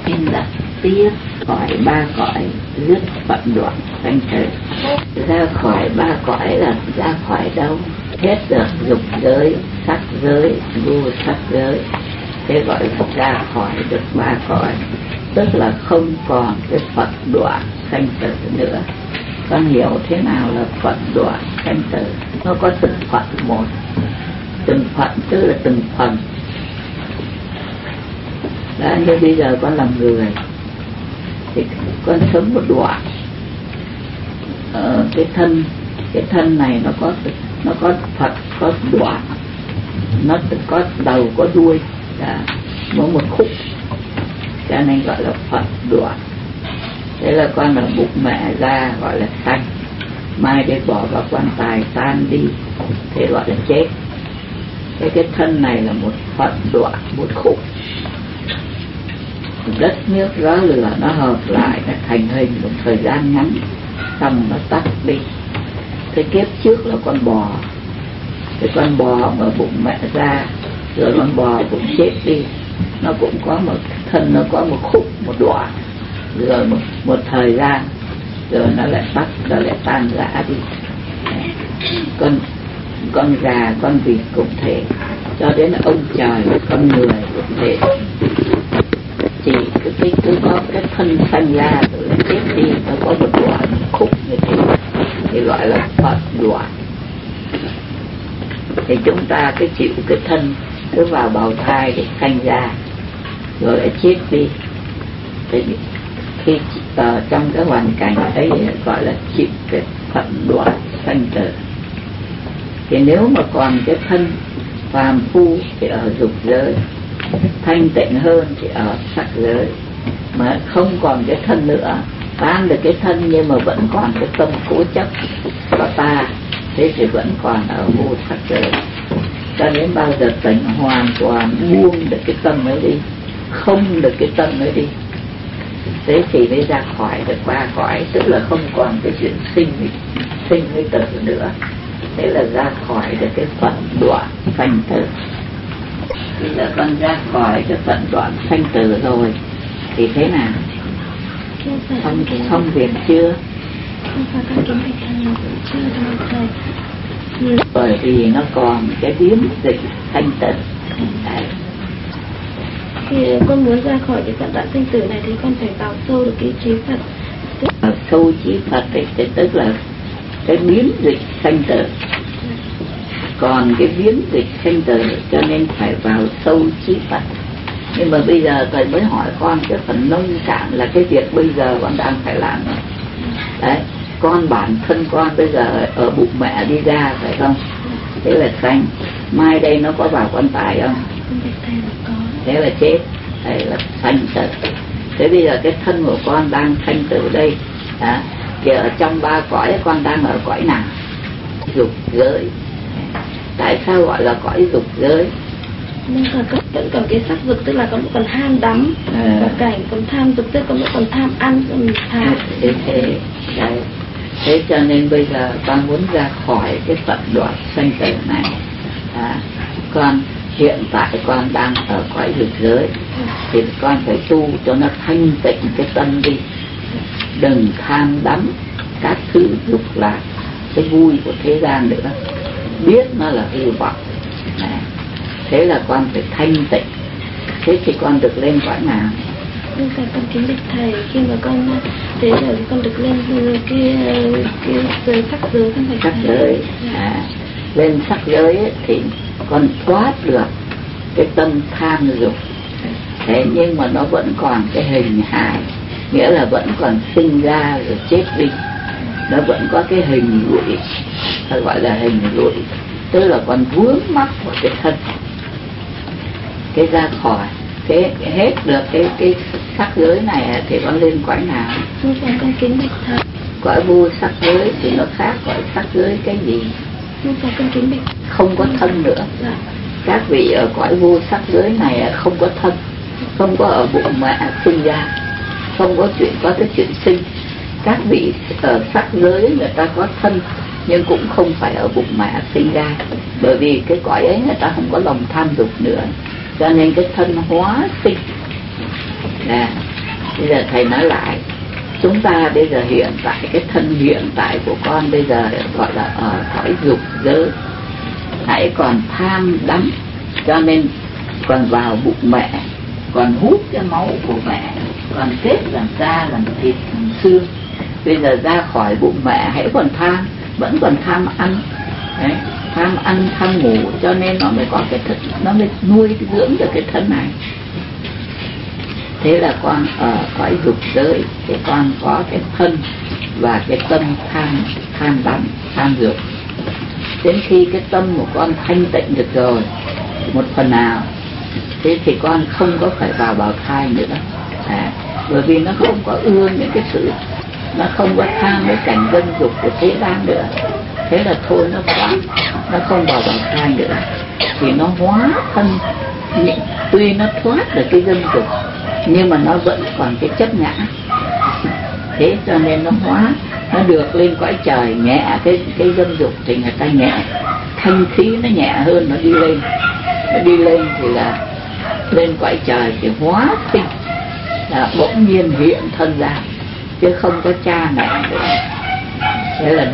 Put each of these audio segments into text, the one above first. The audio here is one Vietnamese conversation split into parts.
in đặt tiếp khỏi ba cõi, dứt phận đoạn sanh tử. Ra khỏi ba cõi là ra khỏi đâu? Hết được dục giới, sắc giới, vô sắc giới. Thế gọi là ra khỏi được ba cõi, tức là không còn cái phận đoạn sanh tử nữa. Con hiểu thế nào là phận đoạn sanh tử? Nó có từng phận một, từng phận tức là từng phần. Đã như bây giờ con làm người thì con sống một đoạn, cái thân này nó có Phật, có đoạn, nó có đầu có đuôi, mỗi một khúc, cho nên gọi là Phật đoạn. Thế là con ở bụng mẹ ra gọi là sanh, mai để bỏ vào quan tài tan đi, thế gọi là chết. Thế cái thân này là một Phật đoạn, một khúc. Đất nước gió lửa nó hợp lại, nó thành hình một thời gian ngắn, xong nó tắt đi. Thế kiếp trước là con bò, thì con bò ở bụng mẹ ra, rồi con bò cũng chết đi, nó cũng có một thân, nó có một khúc, một đoạn, rồi một thời gian, rồi nó lại tắt, nó lại tan rã đi. Con gà, con vịt cũng thế, cho đến ông trời, con người cũng thế. Chỉ cứ có cái thân sanh ra rồi lại chết đi, nó có một đoạn, một khúc như thế, thì gọi là Phật đoạn. Thì chúng ta cứ chịu cái thân, cứ vào bào thai để sanh ra, rồi lại chết đi. Thì khi trong cái hoàn cảnh ấy gọi là chịu cái phận đoạn sanh tử. Thì nếu mà còn cái thân phàm phu thì ở dục giới, thanh tịnh hơn thì ở sắc giới. Mà không còn cái thân nữa, tan được cái thân nhưng mà vẫn còn cái tâm cố chấp của ta, thế thì vẫn còn ở vô sắc giới. Cho đến bao giờ tỉnh hoàn toàn buông được cái tâm ấy đi, không được cái tâm ấy đi, thế thì mới ra khỏi được ba cõi, tức là không còn cái chuyện sinh với tử nữa. Thế là ra khỏi được cái phận đoạn sanh tử. Bây giờ con ra khỏi cái phận đoạn sanh tử rồi thì thế nào? Xong việc chưa? Bởi vì nó còn cái biến dịch sanh tử. Thì con muốn ra khỏi cái phận đoạn sanh tử này thì con phải vào sâu được cái trí Phật. Sâu trí Phật thì tức là cái biến dịch sanh tử. Còn cái biến dịch sanh tử cho nên phải vào sâu trí Phật. Nhưng mà bây giờ thầy mới hỏi con cái phần nông cạn là cái việc bây giờ con đang phải làm. Đấy, con bản thân con bây giờ ở bụng mẹ đi ra phải không? Thế là sanh. Mai đây nó có vào quan tài không? Thế là chết. Thế là sanh tử. Thế bây giờ cái thân của con đang sanh tử đây, thì ở trong ba cõi con đang ở cõi nào? Dục giới. Tại sao gọi là cõi dục giới? Nhưng mà vẫn còn cái sắc dục, tức là con vẫn còn ham đắm và cảnh, còn tham dục tức con vẫn còn tham ăn, còn tham. Thế cho nên bây giờ con muốn ra khỏi cái phận đoạn sanh tử này. Con hiện tại con đang ở cõi dục giới, thì con phải tu cho nó thanh tịnh cái tâm đi, đừng tham đắm các thứ dục lạc, cái vui của thế gian nữa, biết nó là hư vọng. Thế là con phải thanh tịnh. Thế thì con được lên cõi nào? Nhưng con kính bạch thầy, khi mà con thế rồi thì con được lên cái giới sắc giới, không phải sắc giới. Lên sắc giới ấy, thì con thoát được cái tâm tham dục. Thế nhưng mà nó vẫn còn cái hình hài, nghĩa là vẫn còn sinh ra rồi chết đi, nó vẫn có cái hình lụi, ta gọi là hình lụi, tức là còn vướng mắc vào cái thân. Cái ra khỏi cái hết được cái sắc giới này thì con lên cõi nào? Con kính bạch thầy, cõi vô sắc giới thì nó khác cõi sắc giới cái gì? Con kính bạch không có thân nữa. Các vị ở cõi vô sắc giới này không có thân, không có ở bụng mẹ sinh ra, không có cái chuyện sinh. Các vị ở sắc giới người ta có thân nhưng cũng không phải ở bụng mẹ sinh ra, bởi vì cái cõi ấy người ta không có lòng tham dục nữa, cho nên cái thân hóa sinh. Bây giờ thầy nói lại, chúng ta bây giờ hiện tại, cái thân hiện tại của con bây giờ gọi là ở cõi dục giới, hãy còn tham đắm, cho nên còn vào bụng mẹ, còn hút cái máu của mẹ, còn kết làm da, làm thịt, làm xương. Bây giờ ra khỏi bụng mẹ hãy còn tham, vẫn còn tham ăn. Đấy, tham ăn, tham ngủ, cho nên nó mới có cái thân, nó mới nuôi dưỡng được cái thân này. Thế là con ở cõi dục giới thì con có cái thân và cái tâm tham đắm, tham dục. Đến khi cái tâm của con thanh tịnh được rồi một phần nào, thế thì con không có phải vào bào thai nữa. Bởi vì nó không có ưa những cái sự, nó không có tham cái cảnh dân dục của thế gian nữa. Thế là thôi nó thoát, nó không vào bào thai nữa, thì nó hóa thân. Tuy nó thoát được cái dân dục nhưng mà nó vẫn còn cái chấp ngã. Thế cho nên nó hóa, nó được lên cõi trời nhẹ. Cái dân dục thì người ta nhẹ, thanh khí nó nhẹ hơn, nó đi lên. Nó đi lên thì là lên cõi trời thì hóa sinh, là bỗng nhiên hiện thân ra, chứ không có cha mẹ nữa. Thế là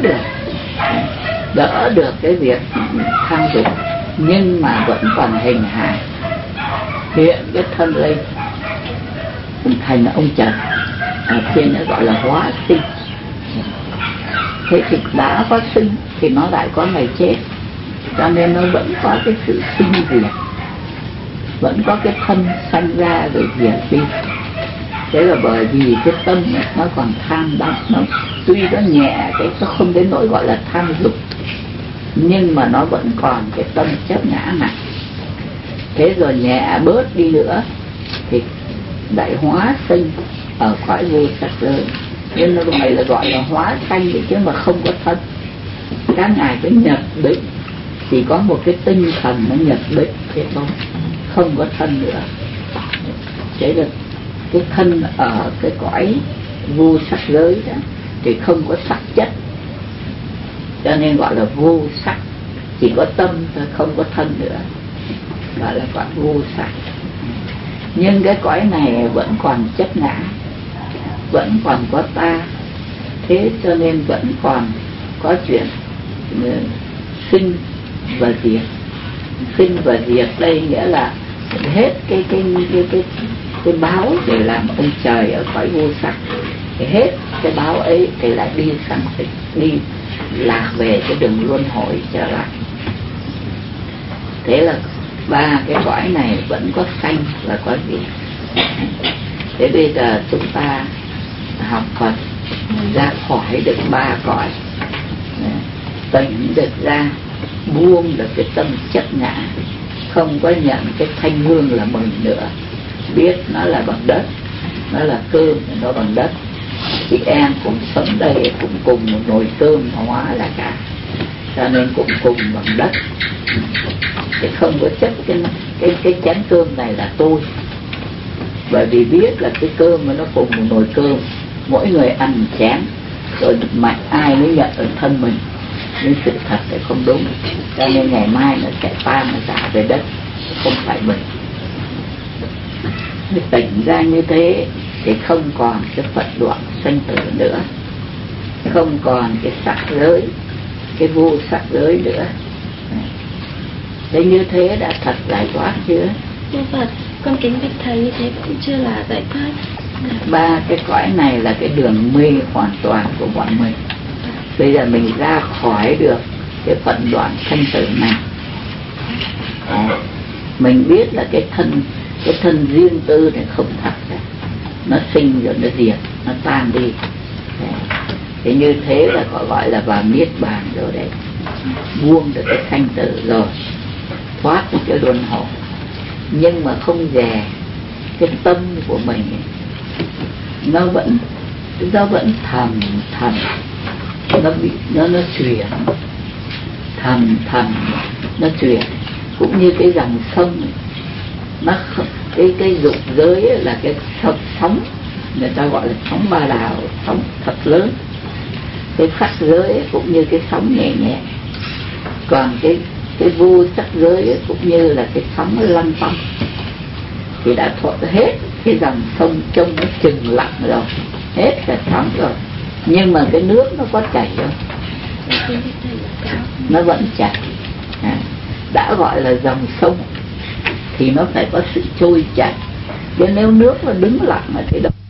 đỡ được cái việc tham dục, nhưng mà vẫn còn hình hài, hiện cái thân lên thành ông trời. Ở trên nó gọi là hóa sinh. Thế thì đã có sinh thì nó lại có ngày chết, cho nên nó vẫn có cái sự sinh diệt, vẫn có cái thân sanh ra rồi diệt đi. Thế là bởi vì cái tâm nó còn tham đắm, nó tuy nó nhẹ, cái nó không đến nỗi gọi là tham dục, nhưng mà nó vẫn còn cái tâm chấp ngã nặng. Thế rồi nhẹ bớt đi nữa thì đại hóa sinh ở cõi vô sắc giới. Nhưng nó gọi là hóa sanh chứ mà không có thân. Các ngài cứ nhập định, chỉ có một cái tinh thần nó nhập định thế thôi, không có thân nữa. Thế là cái thân ở cái cõi vô sắc giới đó thì không có sắc chất, cho nên gọi là vô sắc, chỉ có tâm thôi, không có thân nữa, gọi là cõi vô sắc. Nhưng cái cõi này vẫn còn chấp ngã, vẫn còn có ta, thế cho nên vẫn còn có chuyện sinh và diệt. Sinh và diệt đây nghĩa là hết cái báo để làm ông trời ở cõi vô sắc, thì hết cái báo ấy thì lại đi sang đi lạc về cái đường luân hồi trở lại. Thế là ba cái cõi này vẫn có sanh và có diệt. Thế bây giờ chúng ta học Phật ra khỏi được ba cõi, tỉnh được ra, buông được cái tâm chấp ngã, không có nhận cái thanh hương là mừng nữa, biết nó là bằng đất, nó là cơm, nó bằng đất. Chị em cũng sống đây cũng cùng một nồi cơm hóa là cả, cho nên cũng cùng bằng đất. Thì không có chấp cái chén cơm này là tôi, bởi vì biết là cái cơm mà nó cùng một nồi cơm, mỗi người ăn một chén, rồi mạnh ai mới nhận ở thân mình. Nhưng sự thật thì không đúng, cho nên ngày mai nó sẽ tan, nó trả về đất, không phải mình. Tỉnh ra như thế thì không còn cái phật đoạn sanh tử nữa, không còn cái sắc giới, cái vô sắc giới nữa. Thế như thế đã thật giải thoát chưa? Vâng Phật, con kính bạch thầy, như thế cũng chưa là giải thoát. Ba cái cõi này là cái đường mê hoàn toàn của bọn mình. Bây giờ mình ra khỏi được cái phận đoạn sanh tử này. Mình biết là cái thân riêng tư này không thật, nó sinh rồi nó diệt, nó tan đi. Thì như thế là gọi là vào niết bàn rồi đấy, buông được cái sanh tử rồi, thoát được cái luân hồi. Nhưng mà không dè cái tâm của mình ấy, nó vẫn thầm nó chuyển thầm nó chuyển, cũng như cái dòng sông ấy. Nó cái dục giới ấy là cái sóng, người ta gọi là sóng Ba Đào, sóng thật lớn. Cái sắc giới ấy cũng như cái sóng nhẹ nhẹ, còn cái vô sắc giới ấy cũng như là cái sóng lăn tăn. Thì đã thoát hết cái dòng sông trông nó chừng lặng rồi, hết cả sóng rồi, nhưng mà cái nước nó có chảy không? Nó vẫn chảy. Đã gọi là dòng sông thì nó phải có sự trôi chảy, chứ nếu nước nó đứng lặng thì đâu